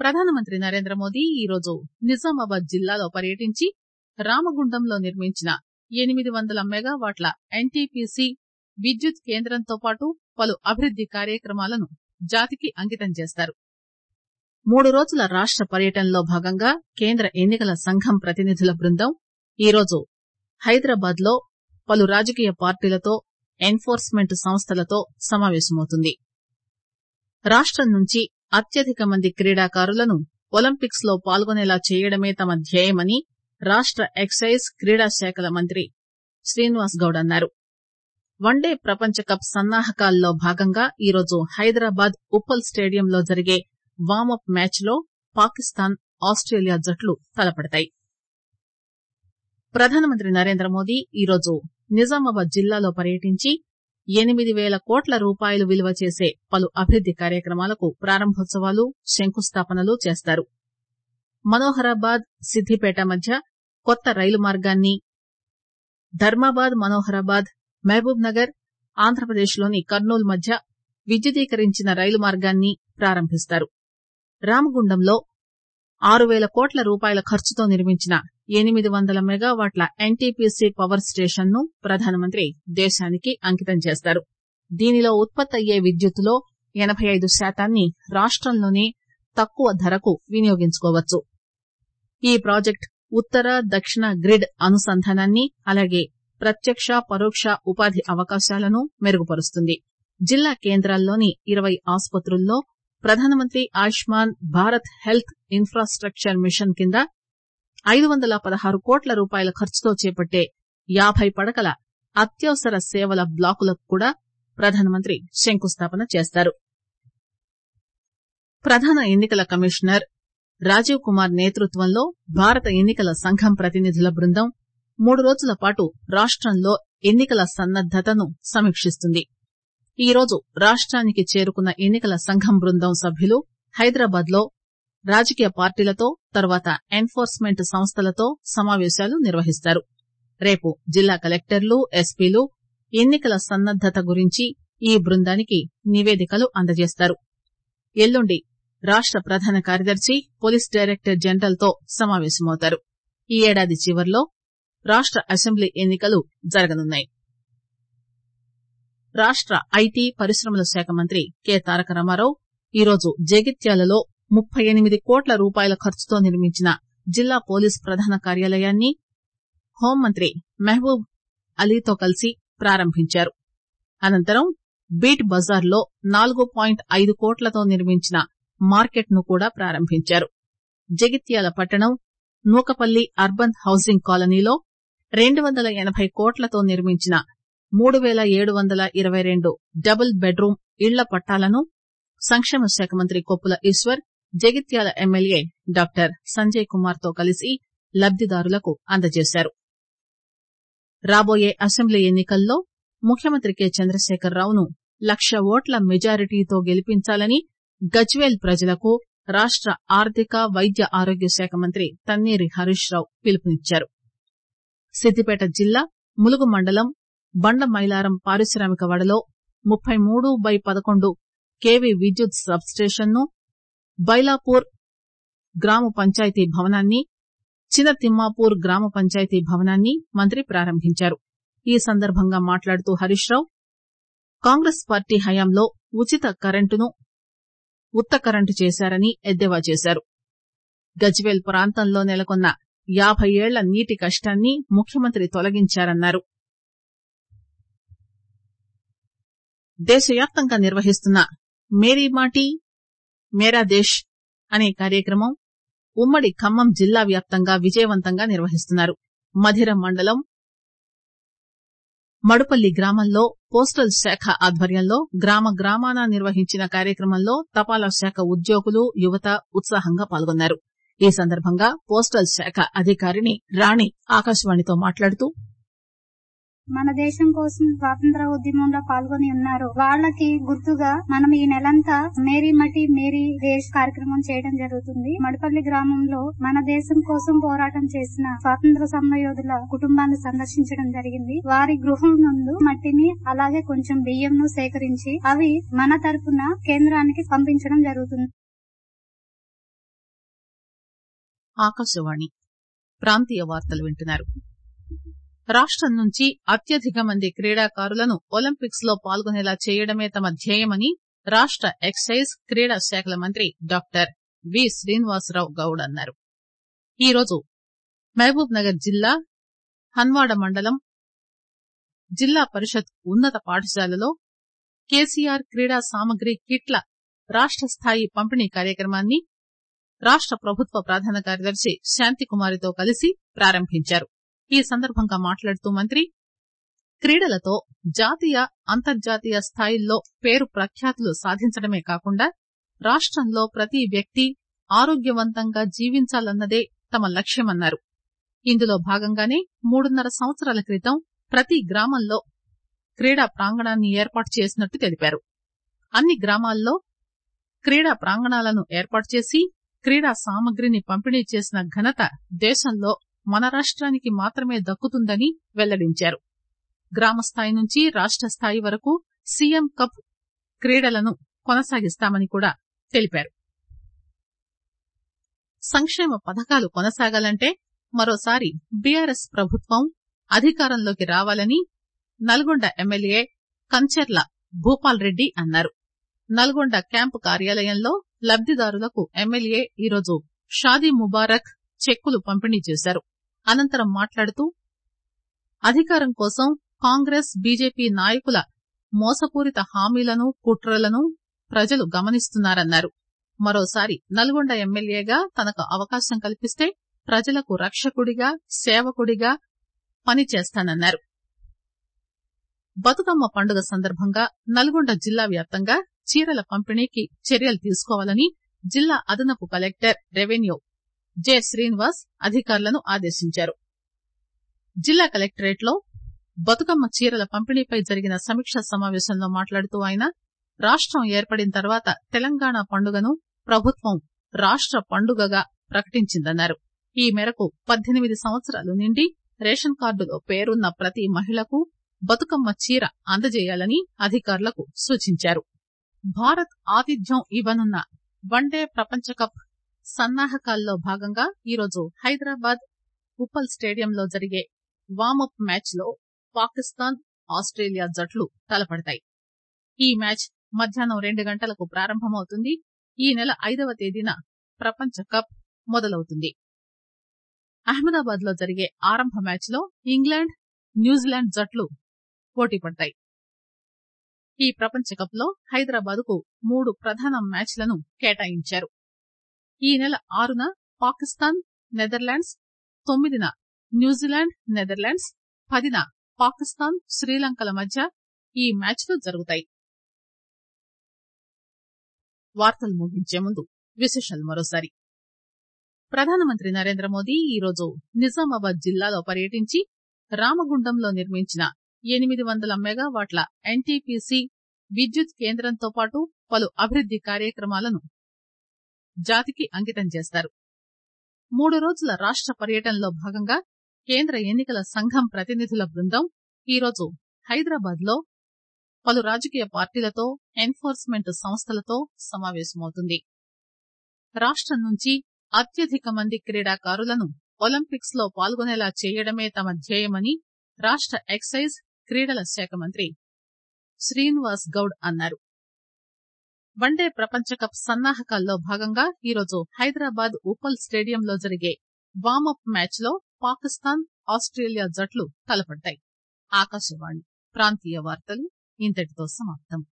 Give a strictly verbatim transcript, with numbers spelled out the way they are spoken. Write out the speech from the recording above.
ప్రధానమంత్రి నరేంద్రమోదీ ఈరోజు నిజామాబాద్ జిల్లాలో పర్యటించి రామగుండంలో నిర్మించిన ఎనిమిది వందల మెగావాట్ల ఎన్టీపీసీ విద్యుత్ కేంద్రంతో పాటు పలు అభివృద్ది కార్యక్రమాలను జాతికి అంకితం చేస్తారు. మూడు రోజుల రాష్ట పర్యటనలో భాగంగా కేంద్ర ఎన్నికల సంఘం ప్రతినిధుల బృందం ఈరోజు హైదరాబాద్ లో పలు రాజకీయ పార్టీలతో ఎన్ఫోర్స్మెంట్ సంస్థలతో సమావేశమవుతుంది. రాష్టం నుంచి అత్యధిక మంది క్రీడాకారులను ఒలింపిక్స్ లో పాల్గొనేలా చేయడమే తమ ధ్యేయమని రాష్ట ఎక్సైజ్ క్రీడా శాఖల మంత్రి శ్రీనివాస్ గౌడ్ అన్నారు. వన్డే ప్రపంచ కప్ సన్నాహకాల్లో భాగంగా ఈరోజు హైదరాబాద్ ఉప్పల్ స్టేడియంలో జరిగే వార్మప్ మ్యాచ్ లో పాకిస్తాన్ ఆస్టేలియా జట్లు తలపడతాయి. ప్రధానమంత్రి నరేంద్రమోదీ ఈరోజు నిజామాబాద్ జిల్లాలో పర్యటించి ఎనిమిది పేల కోట్ల రూపాయలు విలువ చేసే పలు అభివృద్ది కార్యక్రమాలకు ప్రారంభోత్సవాలు శంకుస్థాపనలు చేస్తారు. మనోహరాబాద్ సిద్దిపేట మధ్య కొత్త రైలు మార్గాన్ని, ధర్మాబాద్ మనోహరాబాద్ మహబూబ్ నగర్ ఆంధ్రప్రదేశ్ లోని కర్నూలు మధ్య విద్యుదీకరించిన రైలు మార్గాన్ని ప్రారంభిస్తారు. రామగుండంలో ఆరు పేల కోట్ల రూపాయల ఖర్చుతో నిర్మించిన ఎనిమిది వందల మెగావాట్ల ఎన్టీపీసీ పవర్ స్టేషన్ ను ప్రధానమంత్రి దేశానికి అంకితం చేస్తారు. దీనిలో ఉత్పత్తయ్యే విద్యుత్తులో ఎనబై ఐదు శాతాన్ని రాష్టంలోనే తక్కువ ధరకు వినియోగించుకోవచ్చు. ఈ ప్రాజెక్టు ఉత్తర దక్షిణ గ్రిడ్ అనుసంధానాన్ని, అలాగే ప్రత్యక్ష పరోక్ష ఉపాధి అవకాశాలను మెరుగుపరుస్తుంది. జిల్లా కేంద్రాల్లోని ఇరవై ఆసుపత్రుల్లో ప్రధానమంత్రి Ayushman Bharat health infrastructure mission కింద ఐదు వందల పదహారు కోట్ల రూపాయల ఖర్చుతో చేపట్టే యాభై పడకల అత్యవసర సేవల బ్లాకులకు కూడా ప్రధానమంత్రి శంకుస్థాపన చేస్తారు. ప్రధాన ఎన్నికల కమిషనర్ రాజీవ్ కుమార్ నేతృత్వంలో భారత ఎన్నికల సంఘం ప్రతినిధుల బృందం మూడు రోజుల పాటు రాష్టంలో ఎన్నికల సన్నద్దతను సమీక్షిస్తుంది. ఈరోజు రాష్ట్రానికి చేరుకున్న ఎన్నికల సంఘం బృందం సభ్యులు హైదరాబాద్ లో రాజకీయ పార్టీలతో, తర్వాత ఎన్ఫోర్స్మెంట్ సంస్థలతో సమావేశాలు నిర్వహిస్తారు. రేపు జిల్లా కలెక్టర్లు, ఎస్పీలు ఎన్నికల సన్నద్దత గురించి ఈ బృందానికి నివేదికలు అందజేస్తారు. ఎల్లుండి రాష్ట ప్రధాన కార్యదర్శి, పోలీస్ డైరెక్టర్ జనరల్ తో సమావేశమవుతారు. ఈ ఏడాది చివర్లో రాష్ట అసెంబ్లీ ఎన్నికలు జరగనున్నాయి. రాష్ట ఐటీ పరిశ్రమల శాఖ మంత్రి కె తారక రామారావు ఈరోజు జగిత్యాలలో ముప్పై ఎనిమిది కోట్ల రూపాయల ఖర్చుతో నిర్మించిన జిల్లా పోలీస్ ప్రధాన కార్యాలయాన్ని హోంమంత్రి మహబూబ్ అలీతో కలిసి ప్రారంభించారు. అనంతరం బీట్ బజార్ లో నాలుగు పాయింట్ ఐదు కోట్లతో నిర్మించిన మార్కెట్ ను కూడా ప్రారంభించారు. జగిత్యాల పట్టణం నూకపల్లి అర్బన్ హౌసింగ్ కాలనీలో రెండు వందల ఎనబై కోట్లతో నిర్మించిన మూడు పేల ఏడు వందల ఇరవై రెండు డబుల్ బెడ్రూమ్ ఇళ్ల పట్టాలను సంక్షేమ శాఖ మంత్రి కొప్పుల ఈశ్వర్ జగిత్యాల ఎమ్మెల్యే డాక్టర్ సంజయ్ కుమార్ తో కలిసి లబ్దిదారులకు అందజేశారు. రాబోయే అసెంబ్లీ ఎన్నికల్లో ముఖ్యమంత్రి కె చంద్రశేఖరరావును లక్ష ఓట్ల మెజారిటీతో గెలిపించాలని గజ్వేల్ ప్రజలకు రాష్ట ఆర్థిక వైద్య ఆరోగ్య శాఖ మంత్రి తన్నీరి హరీష్ రావు పిలుపునిచ్చారు. సిద్దిపేట జిల్లా ములుగు మండలం బండమైలారం పారిశ్రామిక వాడలో ముప్పై మూడు బై పదకొండు కేవీ విద్యుత్ సబ్స్టేషన్ ను, బైలాపూర్ గ్రామ పంచాయతీ భవనాన్ని, చిన్న తిమ్మాపూర్ గ్రామ పంచాయతీ భవనాన్ని మంత్రి ప్రారంభించారు. ఈ సందర్భంగా మాట్లాడుతూ హరీష్ రావు కాంగ్రెస్ పార్టీ హయాంలో ఉచిత కరెంటును ఉత్త కరెంటు చేశారని ఎద్దేవా చేశారు. గజ్వేల్ ప్రాంతంలో నెలకొన్న యాభై ఏళ్ల నీటి కష్టాన్ని ముఖ్యమంత్రి తొలగించారన్నారు. దేశవ్యాప్తంగా నిర్వహిస్తున్న మేరీ మాటీ మేరా దేశ్ అనే కార్యక్రమం ఉమ్మడి ఖమ్మం జిల్లా వ్యాప్తంగా విజయవంతంగా నిర్వహిస్తున్నారు. మధిర మండలం మడుపల్లి గ్రామంలో పోస్టల్ శాఖ ఆధ్వర్యంలో గ్రామ గ్రామాన నిర్వహించిన కార్యక్రమంలో తపాలా శాఖ ఉద్యోగులు, యువత ఉత్సాహంగా పాల్గొన్నారు. ఈ సందర్భంగా పోస్టల్ శాఖ అధికారిని రాణి ఆకాశవాణితో మాట్లాడుతూ, మన దేశం కోసం స్వాతంత్ర ఉద్యమంలో పాల్గొని ఉన్నారు. వాళ్ళకి గుర్తుగా మనం ఈ నెలంతా మేరీ మటి మేరీ దేశ్ కార్యక్రమం చేయడం జరుగుతుంది. మడపల్లి గ్రామంలో మన దేశం కోసం పోరాటం చేసిన స్వాతంత్ర సమరయోధుల కుటుంబాన్ని సందర్శించడం జరిగింది. వారి గృహం ముందు మట్టిని అలాగే కొంచెం బియ్యంను సేకరించి అవి మన తరపున కేంద్రానికి పంపించడం జరుగుతుంది. ఆకాశవాణి ప్రాంతీయ వార్తలు వింటున్నారు. రాష్టం నుంచి అత్యధిక మంది క్రీడాకారులను ఒలింపిక్స్ లో పాల్గొనేలా చేయడమే తమ ధ్యేయమని రాష్ట ఎక్సైజ్ క్రీడా శాఖల మంత్రి డాక్టర్ వి శ్రీనివాసరావు గౌడ్ అన్నారు. ఈరోజు మహబూబ్ నగర్ జిల్లా హన్వాడ మండలం జిల్లా పరిషత్ ఉన్నత పాఠశాలలో కేసీఆర్ క్రీడా సామగ్రి కిట్ల రాష్ట స్థాయి పంపిణీ కార్యక్రమాన్ని రాష్ట ప్రభుత్వ ప్రధాన కార్యదర్శి శాంతికుమారితో కలిసి ప్రారంభించారు. ఈ సందర్భంగా మాట్లాడుతూ మంత్రి క్రీడలతో జాతీయ అంతర్జాతీయ స్థాయిల్లో పేరు ప్రఖ్యాతులు సాధించడమే కాకుండా రాష్టంలో ప్రతి వ్యక్తి ఆరోగ్యవంతంగా జీవించాలన్నదే తమ లక్ష్యమన్నారు. ఇందులో భాగంగానే మూడున్నర సంవత్సరాల క్రితం ప్రతి గ్రామంలో క్రీడా ప్రాంగణాన్ని ఏర్పాటు చేసినట్టు తెలిపారు. అన్ని గ్రామాల్లో క్రీడా ప్రాంగణాలను ఏర్పాటు చేసి క్రీడా సామగ్రిని పంపిణీ చేసిన ఘనత దేశంలో మన రాష్ట్రానికి మాత్రమే దక్కుతుందని వెల్లడించారు. గ్రామస్థాయి నుంచి రాష్ట స్థాయి వరకు సీఎం కప్ క్రీడలను కొనసాగిస్తామని కూడా తెలిపారు. సంక్షేమ పథకాలు కొనసాగాలంటే మరోసారి బీఆర్ఎస్ ప్రభుత్వం అధికారంలోకి రావాలని నల్గొండ ఎమ్మెల్యే కంచెర్ల భూపాల్ రెడ్డి అన్నారు. నల్గొండ క్యాంపు కార్యాలయంలో లబ్దిదారులకు ఎమ్మెల్యే ఈరోజు షాదీ ముబారక్ చెక్కులు పంపిణీ చేశారు. అనంతరం మాట్లాడుతూ అధికారం కోసం కాంగ్రెస్ బీజేపీ నాయకుల మోసపూరిత హామీలను కుట్రలను ప్రజలు గమనిస్తున్నారన్నారు. మరోసారి నల్గొండ ఎమ్మెల్యేగా తనకు అవకాశం కల్పిస్తే ప్రజలకు రక్షకుడిగా సేవకుడిగా పనిచేస్తానన్నారు. బతుకమ్మ పండుగ సందర్భంగా నల్గొండ జిల్లా వ్యాప్తంగా చీరల పంపిణీకి చర్యలు తీసుకోవాలని జిల్లా అదనపు కలెక్టర్ రెవెన్యూ జె శ్రీనివాస్ అధికారులను ఆదేశించారు. జిల్లా కలెక్టరేట్ లో బతుకమ్మ చీరల పంపిణీపై జరిగిన సమీక్షా సమావేశంలో మాట్లాడుతూ ఆయన రాష్టం ఏర్పడిన తర్వాత తెలంగాణ పండుగను ప్రభుత్వం రాష్ట పండుగగా ప్రకటించిందన్నారు. ఈ మేరకు పద్దెనిమిది సంవత్సరాలు నిండి రేషన్ కార్డులో పేరున్న ప్రతి మహిళకు బతుకమ్మ చీర అందజేయాలని అధికారులకు సూచించారు. భారత్ ఆతిథ్యం ఇవ్వనున్న వన్డే ప్రపంచ కప్ సన్నాహకాల్లో భాగంగా ఈరోజు హైదరాబాద్ ఉప్పల్ స్టేడియంలో జరిగే వార్మప్ మ్యాచ్ లో పాకిస్తాన్ ఆస్ట్రేలియా జట్లు తలపడతాయి. ఈ మ్యాచ్ మధ్యాహ్నం రెండు గంటలకు ప్రారంభమవుతుంది. ఈ నెల ఐదవ తేదీన ప్రపంచ కప్ మొదలవుతుంది. అహ్మదాబాద్ లో జరిగే ఆరంభ మ్యాచ్ లో ఇంగ్లాండ్ న్యూజిలాండ్ జట్లు పోటీ పడతాయి. ఈ ప్రపంచ కప్ లో హైదరాబాద్ కు మూడు ప్రధాన మ్యాచ్లను కేటాయించారు. ఈ నెల ఆరున పాకిస్తాన్ నెదర్లాండ్స్, తొమ్మిదిన న్యూజిలాండ్ నెదర్లాండ్స్, పదిన పాకిస్తాన్ శ్రీలంకల మధ్య ఈ మ్యాచ్లు జరుగుతాయి. వార్తలు ముగించే ముందు విశేషాలు మరోసారి. ప్రధానమంత్రి నరేంద్ర మోదీ ఈరోజు నిజామాబాద్ జిల్లాలో పర్యటించి రామగుండంలో నిర్మించిన ఎనిమిది వందల మెగావాట్ల ఎన్టీపీసీ విద్యుత్ కేంద్రంతో పాటు పలు అభివృద్ది కార్యక్రమాలను జాతికి అంకితం చేస్తారు. మూడు రోజుల రాష్ట పర్యటనలో భాగంగా కేంద్ర ఎన్నికల సంఘం ప్రతినిధుల బృందం ఈరోజు హైదరాబాద్ లో పలు రాజకీయ పార్టీలతో ఎన్ఫోర్స్మెంట్ సంస్థలతో సమావేశమవుతుంది. రాష్టం నుంచి అత్యధిక మంది క్రీడాకారులను ఒలింపిక్స్ లో పాల్గొనేలా చేయడమే తమ ధ్యేయమని రాష్ట ఎక్సైజ్ క్రీడల శాఖ మంత్రి శ్రీనివాస్ గౌడ్ అన్నారు. వన్డే ప్రపంచ కప్ సన్నాహకాల్లో భాగంగా ఈరోజు హైదరాబాద్ ఉప్పల్ స్టేడియంలో జరిగే వార్మప్ మ్యాచ్ లో పాకిస్తాన్ ఆస్ట్రేలియా జట్లు తలపడతాయి. ఆకాశవాణి ప్రాంతీయ వార్తలు ఇంతటితో సమాప్తం.